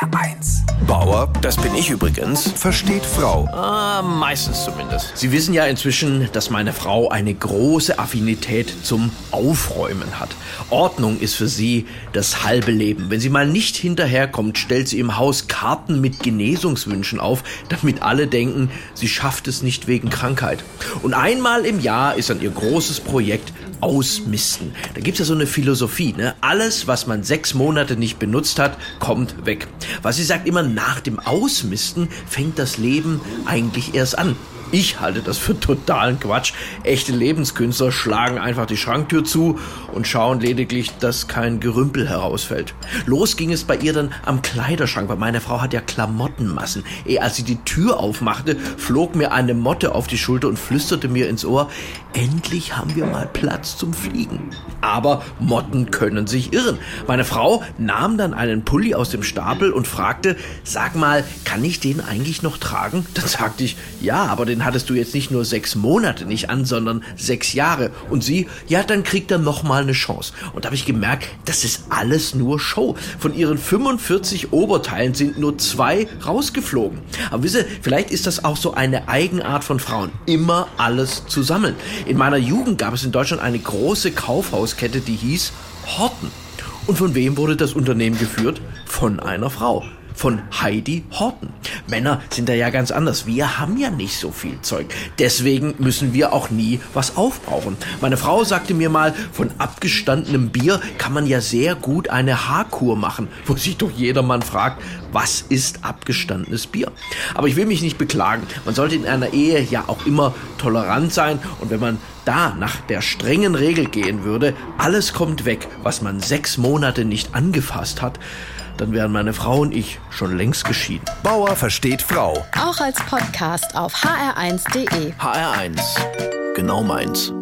HR1. Bauer, das bin ich übrigens, Versteht Frau. meistens zumindest. Sie wissen ja inzwischen, dass meine Frau eine große Affinität zum Aufräumen hat. Ordnung ist für sie das halbe Leben. Wenn sie mal nicht hinterherkommt, stellt sie im Haus Karten mit Genesungswünschen auf, damit alle denken, sie schafft es nicht wegen Krankheit. Und einmal im Jahr ist dann ihr großes Projekt Ausmisten. Da gibt's ja so eine Philosophie, ne? Alles, was man 6 Monate nicht benutzt hat, kommt weg. Was sie sagt immer, nach dem Ausmisten fängt das Leben eigentlich erst an. Ich halte das für totalen Quatsch. Echte Lebenskünstler schlagen einfach die Schranktür zu und schauen lediglich, dass kein Gerümpel herausfällt. Los ging es bei ihr dann am Kleiderschrank, weil meine Frau hat ja Klamottenmassen. Als sie die Tür aufmachte, flog mir eine Motte auf die Schulter und flüsterte mir ins Ohr, endlich haben wir mal Platz zum Fliegen. Aber Motten können sich irren. Meine Frau nahm dann einen Pulli aus dem Stapel und fragte, sag mal, kann ich den eigentlich noch tragen? Dann sagte ich, ja, aber den hattest du jetzt nicht nur 6 Monate nicht an, sondern 6 Jahre. Und sie, ja, dann kriegt er noch mal eine Chance. Und da habe ich gemerkt, das ist alles nur Show. Von ihren 45 Oberteilen sind nur 2 rausgeflogen. Aber wisst ihr, vielleicht ist das auch so eine Eigenart von Frauen, immer alles zu sammeln. In meiner Jugend gab es in Deutschland eine große Kaufhauskette, die hieß Horten. Und von wem wurde das Unternehmen geführt? Von einer Frau. Von Heidi Horten. Männer sind da ja ganz anders. Wir haben ja nicht so viel Zeug. Deswegen müssen wir auch nie was aufbrauchen. Meine Frau sagte mir mal, von abgestandenem Bier kann man ja sehr gut eine Haarkur machen, wo sich doch jedermann fragt, was ist abgestandenes Bier? Aber ich will mich nicht beklagen. Man sollte in einer Ehe ja auch immer tolerant sein. Und wenn man da nach der strengen Regel gehen würde, alles kommt weg, was man 6 Monate nicht angefasst hat, dann wären meine Frau und ich schon längst geschieden. Bauer versteht Frau. Auch als Podcast auf hr1.de. HR1, genau meins.